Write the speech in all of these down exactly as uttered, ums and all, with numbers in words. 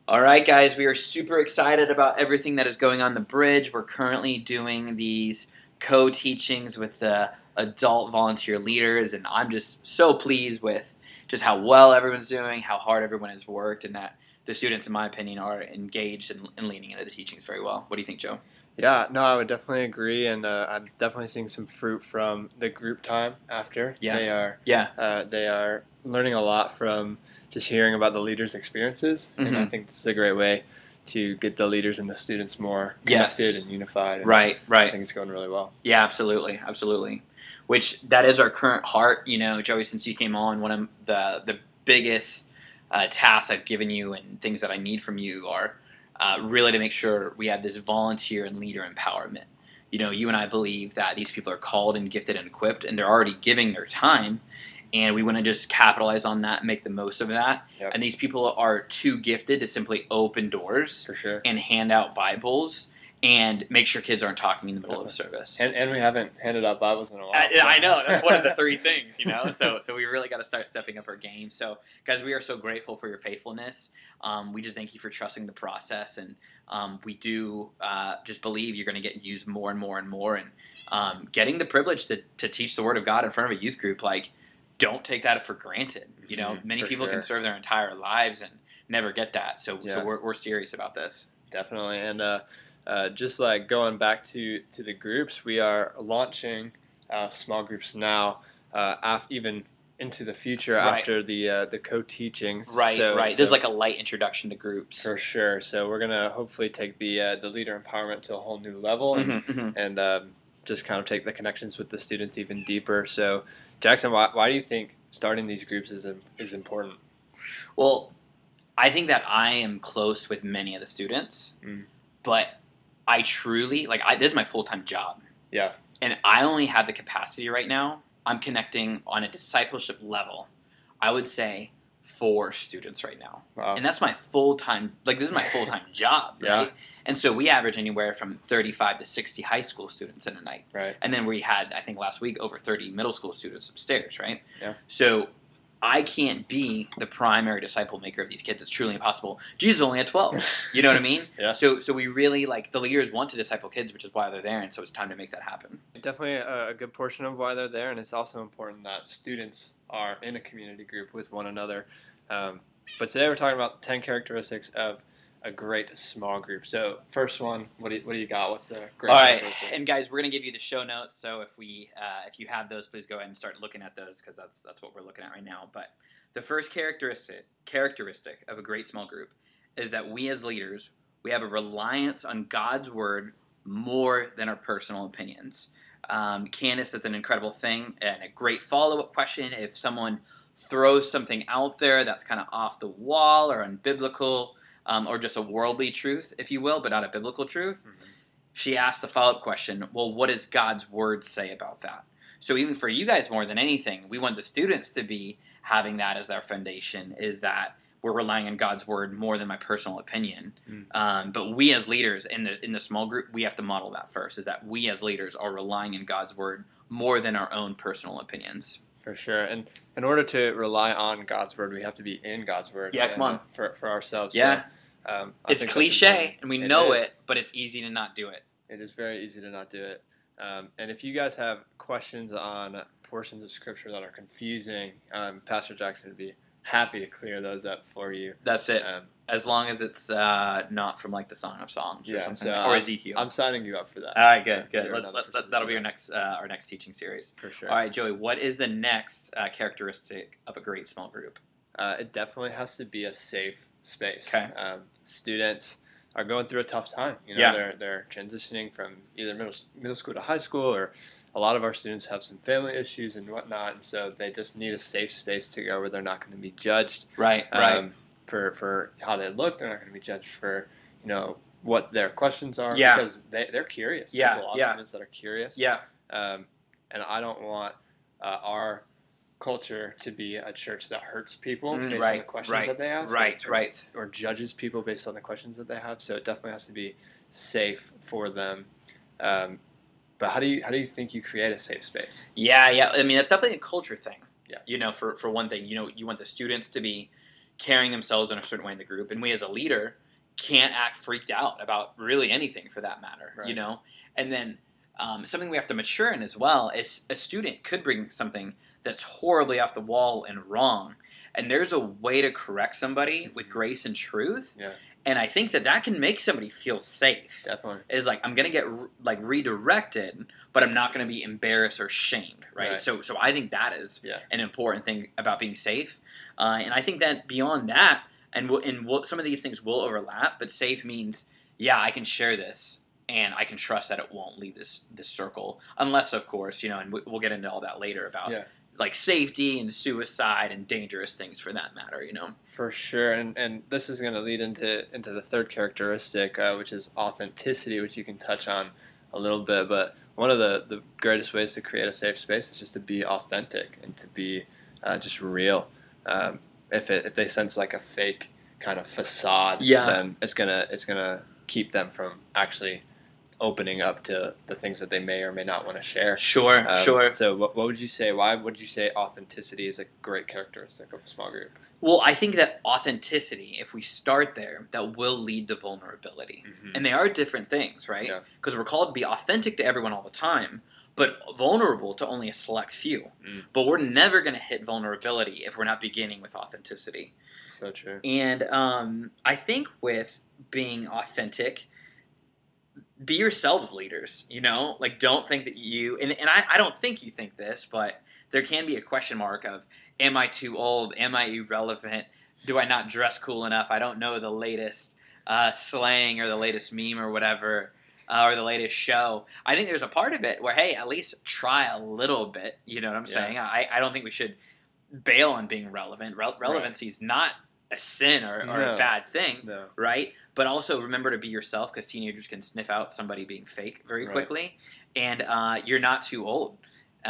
All right, guys, we are super excited about everything that is going on the bridge. We're currently doing these co-teachings with the adult volunteer leaders, and I'm just so pleased with just how well everyone's doing, how hard everyone has worked, and that the students, in my opinion, are engaged and, and leaning into the teachings very well. What do you think, Joe? Yeah, no, I would definitely agree, and uh, I'm definitely seeing some fruit from the group time after. Yeah. They are, Yeah. uh, they are learning a lot from just hearing about the leaders' experiences, mm-hmm. and I think this is a great way to get the leaders and the students more connected yes. and unified. And right, right. I think it's going really well. Yeah, absolutely, absolutely. Which that is our current heart. You know, Joey, since you came on, one of the the biggest uh, tasks I've given you and things that I need from you are uh, really to make sure we have this volunteer and leader empowerment. You know, you and I believe that these people are called and gifted and equipped, and they're already giving their time. And we want to just capitalize on that and make the most of that. Yep. And these people are too gifted to simply open doors For sure. and hand out Bibles and make sure kids aren't talking in the middle Definitely. of the service. And and we haven't handed out Bibles in a while. I, I know. That's one of the three things, you know. So so we really got to start stepping up our game. So, guys, we are so grateful for your faithfulness. Um, we just thank you for trusting the process. And um, we do uh, just believe you're going to get used more and more and more. And um, getting the privilege to, to teach the Word of God in front of a youth group, like, don't take that for granted. You know, Mm-hmm, many people sure. can serve their entire lives and never get that. So, Yeah. so we're we're serious about this. Definitely, and uh, uh, just like going back to, to the groups, we are launching uh, small groups now, uh, af- even into the future Right. after the uh, the co-teachings. Right, so, right. So This is like a light introduction to groups. for sure. So we're gonna hopefully take the uh, the leader empowerment to a whole new level, and Mm-hmm, mm-hmm. and um, just kind of take the connections with the students even deeper. So, Jackson, why, why do you think starting these groups is is important? Well, I think that I am close with many of the students, Mm. but I truly, like, I, this is my full-time job. Yeah. And I only have the capacity right now. I'm connecting on a discipleship level, I would say, four students right now. Wow. And that's my full-time, like, this is my full-time job, Yeah. right? And so we average anywhere from thirty-five to sixty high school students in a night. Right. And then we had, I think last week, over thirty middle school students upstairs, right? Yeah. So I can't be the primary disciple maker of these kids. It's truly impossible. Jesus only had twelve. You know what I mean? Yeah. So so we really, like, the leaders want to disciple kids, which is why they're there, and so it's time to make that happen. Definitely a, a good portion of why they're there, and it's also important that students are in a community group with one another. Um, but today we're talking about ten characteristics of a great small group. So first one, what do you, what do you got? What's a great All right, characteristic? and guys, we're gonna give you the show notes. So if we uh, if you have those, please go ahead and start looking at those, because that's that's what we're looking at right now. But the first characteristic characteristic of a great small group is that we as leaders, we have a reliance on God's word more than our personal opinions. Um, Candace, that's an incredible thing and a great follow-up question. If someone throws something out there that's kind of off the wall or unbiblical, um, or just a worldly truth, if you will, but not a biblical truth, Mm-hmm. she asked the follow-up question, well, what does God's word say about that? So even for you guys, more than anything, we want the students to be having that as their foundation, is that we're relying on God's word more than my personal opinion. Mm. Um, but we as leaders in the in the small group, we have to model that first, is that we as leaders are relying on God's word more than our own personal opinions. For sure. And in order to rely on God's word, we have to be in God's word. Yeah, come on. For, for ourselves. Yeah. So, um, I It's think that's cliche, important. and we It know is. it, but it's easy to not do it. It is very easy to not do it. Um, and if you guys have questions on portions of Scripture that are confusing, um, Pastor Jackson would be happy to clear those up for you. That's it. Um, As long as it's uh, not from, like, the Song of Songs or Yeah, something, so like- or I'm- Ezekiel. I'm signing you up for that. All right, good, Yeah, good. you're Let's, another let, person that'll to be do our that. next uh, our next teaching series. For sure. All right, Joey, what is the next uh, characteristic of a great small group? Uh, it definitely has to be a safe space. Okay. Um, students are going through a tough time. You know, Yeah. they're they're transitioning from either middle middle school to high school, or a lot of our students have some family issues and whatnot, and so they just need a safe space to go where they're not going to be judged. Right, um, right. For for how they look, they're not going to be judged for you know what their questions are. Yeah. Because they they're curious. Yeah, There's a lot yeah. of students that are curious. Yeah, Um, and I don't want uh, our culture to be a church that hurts people Mm, based on the right, questions right, that they ask. right, or, right. Or judges people based on the questions that they have. So it definitely has to be safe for them. Um, but how do you how do you think you create a safe space? Yeah, yeah. I mean, it's definitely a culture thing. Yeah. You know, for, for one thing, you know, you want the students to be carrying themselves in a certain way in the group, and we as a leader can't act freaked out about really anything for that matter, Right. you know? And then um, something we have to mature in as well is a student could bring something that's horribly off the wall and wrong, and there's a way to correct somebody Mm-hmm. with grace and truth. Yeah. And I think that that can make somebody feel safe. Definitely. Is like, I'm going to get re- like redirected, but I'm not going to be embarrassed or shamed, right? Right. So so I think that is Yeah. an important thing about being safe. Uh, and I think that beyond that, and, we'll, and we'll, some of these things will overlap, but safe means, yeah, I can share this, and I can trust that it won't leave this this circle. Unless, of course, you know, and we, we'll get into all that later about Yeah. like safety and suicide and dangerous things for that matter, you know? For sure, and and this is going to lead into into the third characteristic, uh, which is authenticity, which you can touch on a little bit. But one of the, the greatest ways to create a safe space is just to be authentic and to be uh, just real. Um, if it if they sense like a fake kind of facade, Yeah. then it's gonna it's gonna keep them from actually opening up to the things that they may or may not want to share. Sure, Um, sure. So, what, what would you say? Why would you say authenticity is a great characteristic of a small group? Well, I think that authenticity, if we start there, that will lead to vulnerability. Mm-hmm. And they are different things, right? Yeah. Because we're called to be authentic to everyone all the time, but vulnerable to only a select few. Mm. But we're never going to hit vulnerability if we're not beginning with authenticity. So true. And um, I think with being authentic, be yourselves leaders, you know? Like, don't think that you, and, and I, I don't think you think this, but there can be a question mark of, am I too old? Am I irrelevant? Do I not dress cool enough? I don't know the latest uh, slang or the latest meme or whatever, uh, or the latest show. I think there's a part of it where, hey, at least try a little bit, you know what I'm Yeah. saying? I, I don't think we should bail on being relevant. Rel- relevancy is not a sin or, or No. a bad thing, No. right? But also remember to be yourself, because teenagers can sniff out somebody being fake very Right. quickly, and uh, you're not too old.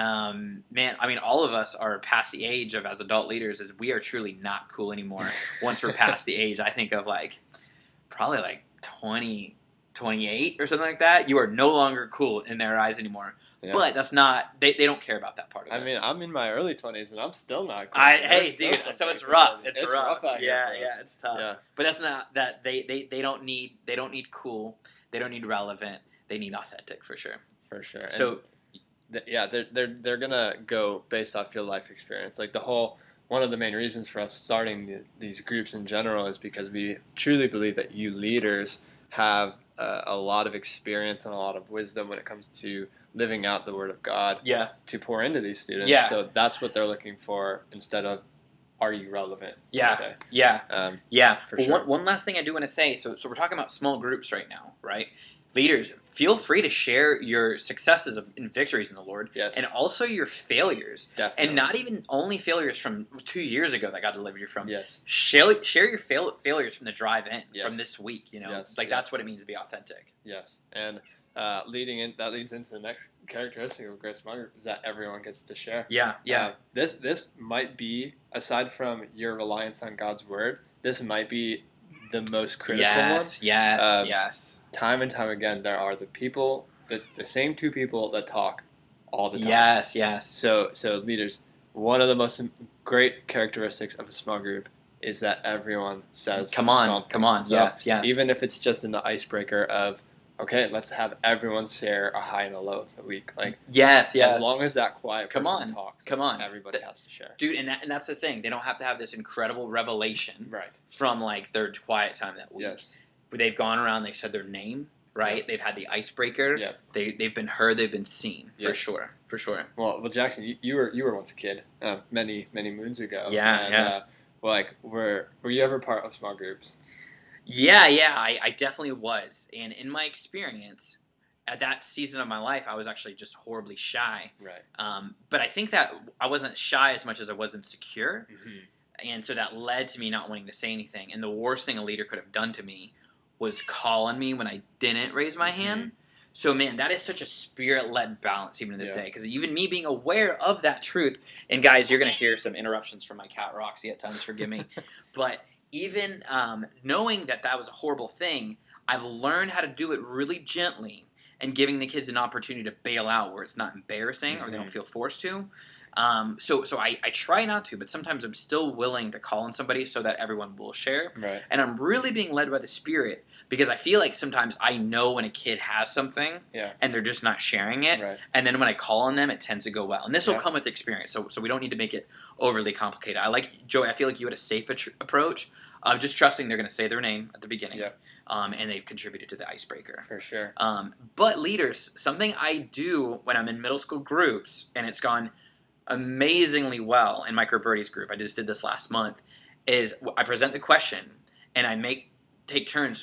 Um, man, I mean, all of us are past the age of, as adult leaders, is we are truly not cool anymore. Once we're past the age, I think of like probably like twenty, twenty-eight or something like that. You are no longer cool in their eyes anymore. Yeah. But that's not, they, they don't care about that part of I it. mean, I'm in my early twenties and I'm still not. Cool. I, There's hey, still dude, some so it's things rough. that- It's, it's rough. out here yeah, for us. yeah, it's tough. Yeah. But that's not that they, they, they don't need they don't need cool. They don't need relevant. They need authentic for sure. For sure. And So th- yeah, they're they're they're gonna go based off your life experience. Like the whole one of the main reasons for us starting the, these groups in general is because we truly believe that you leaders have uh, a lot of experience and a lot of wisdom when it comes to living out the Word of God yeah, to pour into these students. Yeah. So that's what they're looking for instead of are you relevant? per Yeah. se. yeah, Um, yeah. For Well, sure. one, one last thing I do want to say. So so we're talking about small groups right now, right? Leaders, feel free to share your successes of, and victories in the Lord, yes. and also your failures, Definitely. and not even only failures from two years ago that God delivered you from. Yes. Share, share your fail, failures from the drive-in Yes. from this week. You know, Yes, like yes. that's what it means to be authentic. Yes. And uh, leading in that leads into the next characteristic of a great small group is that everyone gets to share. Yeah, yeah, Uh, this this might be, aside from your reliance on God's word, this might be the most critical yes, yes, Um, yes, one. Time and time again, there are the people, the, the same two people that talk all the time. yes, yes. So so leaders, one of the most great characteristics of a small group is that everyone says Come on, something. come on. So yes, yes. even if it's just in the icebreaker of, okay, let's have everyone share a high and a low of the week. Like, yes, yes. as long as that quiet Come person on, talks, come on. everybody Th- has to share. Dude, and that, and that's the thing. They don't have to have this incredible revelation Right. from like their quiet time that week. Yes. But they've gone around. They said their name, right? They've had the icebreaker. Yeah. They they've been heard. They've been seen Yeah. for sure. For sure. Well, well, Jackson, you, you were you were once a kid, uh, many many moons ago. Yeah, and, yeah. Uh, well, like, were were you ever part of small groups? Yeah, yeah. I, I definitely was. And in my experience, at that season of my life, I was actually just horribly shy. Right. Um, but I think that I wasn't shy as much as I was insecure. Mm-hmm. And so that led to me not wanting to say anything. And the worst thing a leader could have done to me was call on me when I didn't raise my Mhm. hand. So, man, that is such a spirit-led balance even to this Yeah. day. Because even me being aware of that truth, and guys, you're going to hear some interruptions from my cat Roxy at times, forgive me. But even um, knowing that that was a horrible thing, I've learned how to do it really gently and giving the kids an opportunity to bail out where it's not embarrassing or they don't Mhm. feel forced to. Um, so so I, I try not to, but sometimes I'm still willing to call on somebody so that everyone will share. Right. And I'm really being led by the Spirit because I feel like sometimes I know when a kid has something Yeah. and they're just not sharing it. Right. And then when I call on them, it tends to go well. And this will Yeah. come with experience, so so we don't need to make it overly complicated. I like, Joey, I feel like you had a safe at- approach of just trusting they're going to say their name at the beginning. Yeah. Um, and they've contributed to the icebreaker. For sure. Um, but leaders, something I do when I'm in middle school groups, and it's gone amazingly well in Micro Birdies group, I just did this last month, is I present the question and I make take turns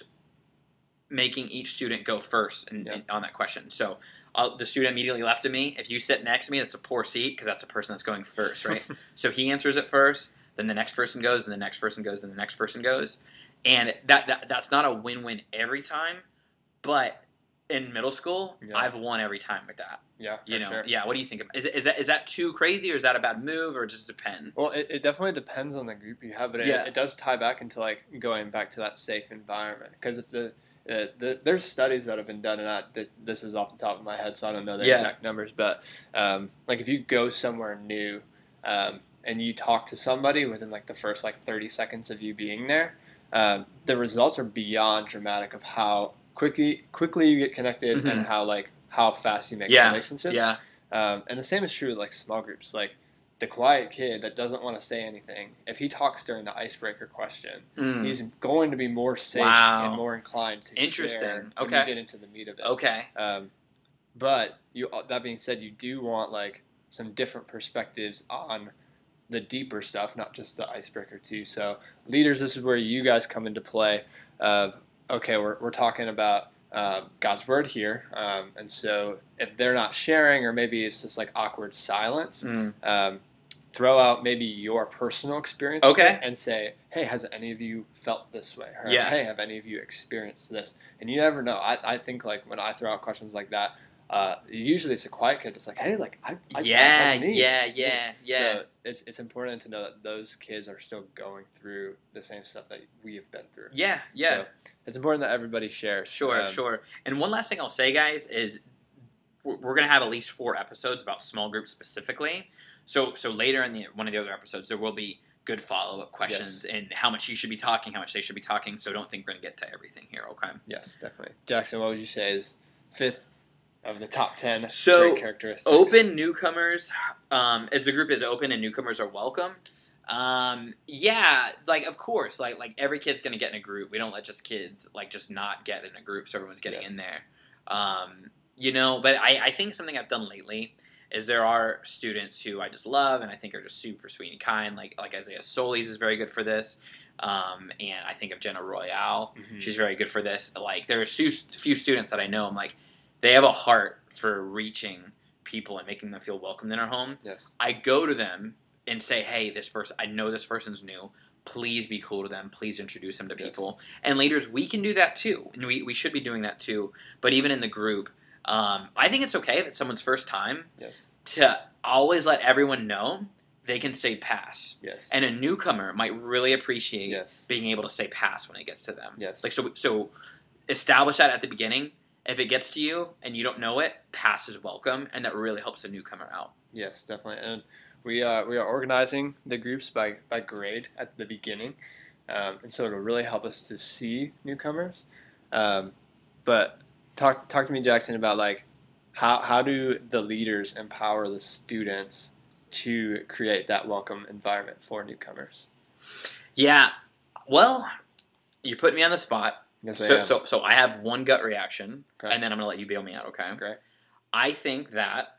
making each student go first in, Yeah. in, on that question. So I'll, the student immediately left of me, if you sit next to me, that's a poor seat because that's the person that's going first, right? So he answers it first, then the next person goes, then the next person goes, then the next person goes. And that, that that's not a win-win every time, but in middle school, Yeah. I've won every time with that. Yeah, for You know, sure. yeah. What do you think? Of, is, is that is that too crazy, or is that a bad move, or just depend? Well, it, it definitely depends on the group you have, but it, Yeah. it does tie back into like going back to that safe environment. Because if the, uh, the there's studies that have been done, and I, this this is off the top of my head, so I don't know the Yeah. exact numbers, but um, like if you go somewhere new um, and you talk to somebody within like the first like thirty seconds of you being there, um, the results are beyond dramatic of how quickly quickly you get connected Mhm. and how like how fast you make Yeah. relationships. Yeah. Um, and the same is true with like small groups. Like the quiet kid that doesn't want to say anything, if he talks during the icebreaker question, Mm. he's going to be more safe Wow. and more inclined to Interesting. share when Okay. you get into the meat of it. Okay. Um, but you, that being said, you do want like some different perspectives on the deeper stuff, not just the icebreaker too. So leaders, this is where you guys come into play. Of okay, we're we're talking about uh, God's word here, um, and so if they're not sharing, or maybe it's just like awkward silence, Mm. um, throw out maybe your personal experience with Okay. it and say, hey, has any of you felt this way? Or, Yeah. hey, have any of you experienced this? And you never know. I, I think like when I throw out questions like that, uh, usually it's a quiet kid that's like, hey, like I, I Yeah. that's me. Yeah. That's me." Yeah. Yeah. So it's it's important to know that those kids are still going through the same stuff that we have been through. Yeah. Yeah. So it's important that everybody shares. Sure, Um, sure. And one last thing I'll say, guys, is we're, we're going to have at least four episodes about small groups specifically. So, so later in the one of the other episodes, there will be good follow up questions and how much you should be talking, how much they should be talking. So, don't think we're going to get to everything here. Okay. Yes, definitely. Jackson, what would you say is fifth of the top ten So, great characteristics? Open newcomers, um, as the group is open and newcomers are welcome. Um, yeah, like of course, like like every kid's gonna get in a group. We don't let just kids like just not get in a group, so everyone's getting Yes. in there. Um, you know, but I, I think something I've done lately is there are students who I just love and I think are just super sweet and kind. Like like Isaiah Solis is very good for this. Um, and I think of Jenna Royale. Mhm. She's very good for this. Like there are few, few students that I know. I'm like, they have a heart for reaching people and making them feel welcomed in our home. Yes. I go to them and say, hey, this person, I know this person's new. Please be cool to them. Please introduce them to Yes. people. And leaders, we can do that too. And we, we should be doing that too. But even in the group, um, I think it's okay if it's someone's first time Yes. to always let everyone know they can say pass. Yes. And a newcomer might really appreciate Yes. being able to say pass when it gets to them. Yes. Like so, so establish that at the beginning. If it gets to you and you don't know it, pass is welcome, and that really helps a newcomer out. Yes, definitely. And we uh, we are organizing the groups by, by grade at the beginning, um, and so it'll really help us to see newcomers. Um, but talk talk to me, Jackson, about like how how do the leaders empower the students to create that welcome environment for newcomers? Yeah, well, you're putting me on the spot. Yes, I So, am. so, so I have one gut reaction, Okay. and then I'm gonna let you bail me out. Okay. Great. I think that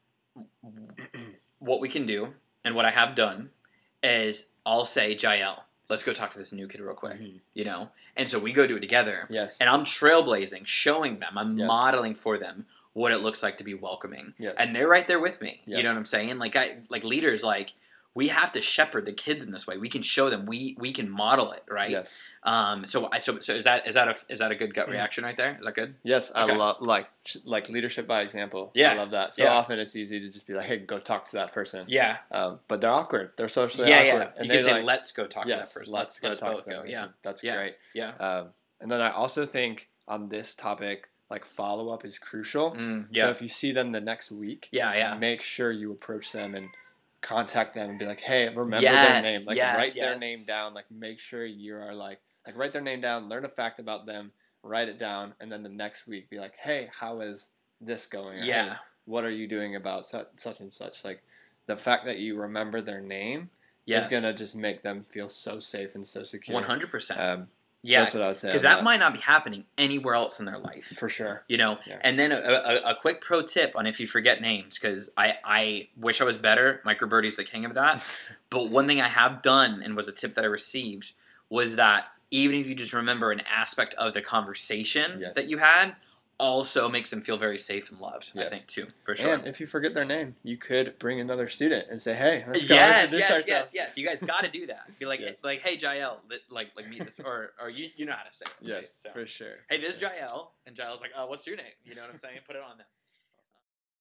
what we can do and what I have done is I'll say, Jael, let's go talk to this new kid real quick. Mhm. You know, and so we go do it together. Yes. And I'm trailblazing, showing them, I'm Yes. modeling for them what it looks like to be welcoming. Yes. And they're right there with me. Yes. You know what I'm saying? Like I like leaders, like we have to shepherd the kids in this way. We can show them. We we can model it, right? Yes. Um. So I so so is that is that a is that a good gut reaction right there? Is that good? Yes, I Okay. love like like leadership by example. Yeah. I love that. So Yeah. often it's easy to just be like, "Hey, go talk to that person." Yeah. Um, but they're awkward. They're socially Yeah. awkward. Yeah. And You they can say, like, let's go talk yes, to that person. let's go let us talk both to them. go. Yeah. That's Yeah. great. Yeah. Um, and then I also think on this topic, like follow up is crucial. Mm, So yeah. if you see them the next week, Yeah. Yeah. make sure you approach them and contact them and be like, hey, remember Yes, their name. Like, yes, write their yes. name down. Like, make sure you are like, like, write their name down, learn a fact about them, write it down, and then the next week be like, hey, how is this going? Or, Yeah. hey, what are you doing about such, such and such? Like, the fact that you remember their name Yes. is going to just make them feel so safe and so secure. one hundred percent. Um, Yeah. So that's what I would say. Because on that might not be happening anywhere else in their life. For sure. You know, Yeah. and then a, a, a quick pro tip on if you forget names, because I, I wish I was better. Microbirdie's the king of that. But one thing I have done, and was a tip that I received, was that even if you just remember an aspect of the conversation Yes. that you had, also makes them feel very safe and loved, Yes. I think, too, for sure. And if you forget their name, you could bring another student and say, hey, let's go Yes, introduce yes, ourselves. yes, yes. You guys got to do that. Be like, Yes. like, hey, Jael, li- like, like meet this, or, or you, you know how to say it. Right? Yes, So, for sure. hey, for this is sure. Jael, and Jael's like, oh, what's your name? You know what I'm saying? Put it on them.